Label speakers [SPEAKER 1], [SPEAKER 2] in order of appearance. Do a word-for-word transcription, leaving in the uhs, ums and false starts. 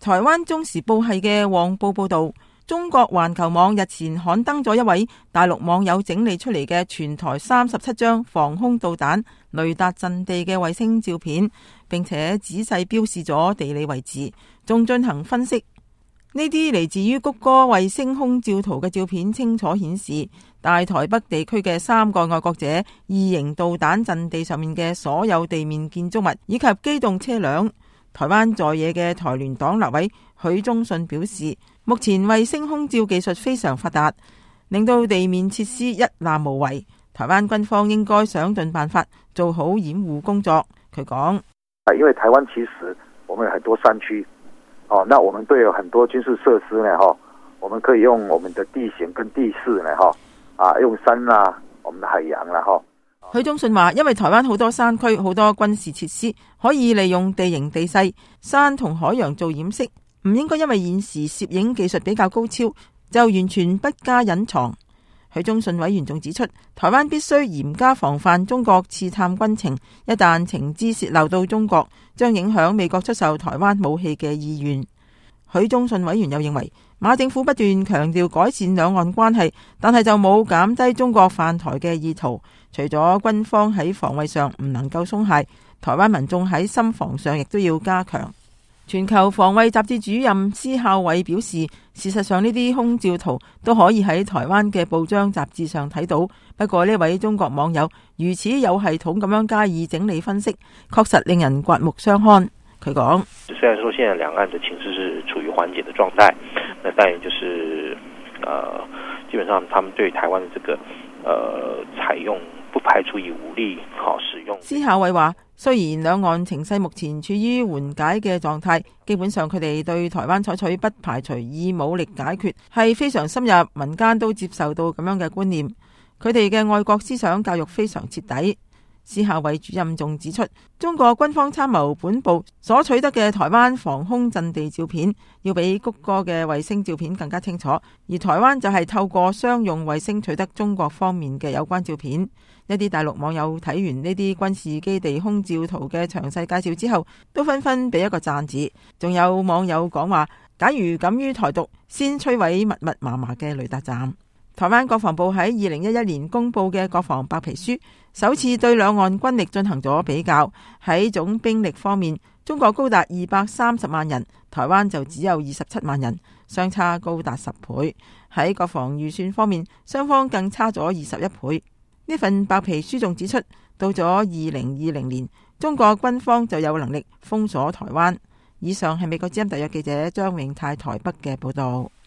[SPEAKER 1] 台灣中時報系嘅黃報報道，中國環球網日前刊登咗一位大陸網友整理出嚟嘅全台三十七張防空導彈雷達陣地嘅衛星照片，並且仔細標示咗地理位置，仲進行分析。呢啲嚟自於谷歌衛星空照圖嘅照片，清楚顯示大台北地區嘅三個愛國者二型導彈陣地上面嘅所有地面建築物以及機動車輛。台灣在野嘅台聯黨立委許忠信表示，目前衛星空照技術非常發達，令到地面設施一覽無遺。台灣軍方應該想盡辦法做好掩護工作。佢講：
[SPEAKER 2] 因為台灣其實我們有很多山區。哦，那我們都有很多軍事設施呢，哈，我們可以用我們的地形跟地勢呢，哈，啊，用山啊，我們的海洋啦，哈。
[SPEAKER 1] 許忠信話，因為台灣好多山區，好多軍事設施，可以利用地形地勢、山同海洋做掩飾，唔應該因為現時攝影技術比較高超，就完全不加隱藏。許忠信委員仲指出，台灣必須嚴加防範中國刺探軍情，一旦情資洩漏到中國，將影響美國出售台灣武器嘅意願。許忠信委員又認為，馬政府不斷強調改善兩岸關係，但係就冇減低中國犯台嘅意圖。除咗軍方喺防衛上唔能夠鬆懈，台灣民眾喺心防上亦都要加強。全球防衛雜誌主任施孝偉表示，事實上呢啲空照圖都可以喺台灣嘅報章雜誌上睇到，不過呢位中國網友如此有系統咁樣加以整理分析，確實令人刮目相看。佢講：
[SPEAKER 3] 雖然說現在兩岸的情勢是處於緩解的狀態，那但也就是，呃，基本上他們對台灣的這個，呃，採用不排除以武力好使用。
[SPEAKER 1] 施孝偉話：雖然兩岸情勢目前處於緩解嘅狀態，基本上佢哋對台灣採取不排除以武力解決係非常深入，民間都接受到咁樣嘅觀念。佢哋嘅愛國思想教育非常徹底。施孝偉主任仲指出，中國軍方參謀本部所取得嘅台灣防空陣地照片，要比谷歌嘅衛星照片更加清楚，而台灣就係透過商用衛星取得中國方面嘅有關照片。一啲大陸網友睇完呢啲軍事基地空照圖嘅詳細介紹之後，都紛紛俾一個讚字。仲有網友講話，假如敢於台獨，先摧毀密密麻麻嘅雷達站。台灣國防部喺二零一一年公布嘅國防白皮書，首次對兩岸軍力進行咗比較。喺總兵力方面，中國高達二百三十萬人，台灣就只有二十七萬人，相差高達十倍。喺國防預算方面，雙方更差咗二十一倍。呢份白皮書仲指出，到咗二零二零年，中國軍方就有能力封鎖台灣。以上係美國之音特約記者張永泰台北嘅報道。